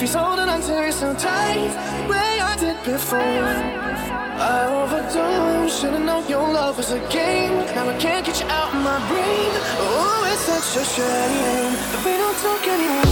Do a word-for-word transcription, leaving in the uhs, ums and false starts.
He's holding on to you so tight, way I did before. I overdosed, should've known your love was a game. Now I can't get you out of my brain. Oh, it's such a shame that we don't talk anymore.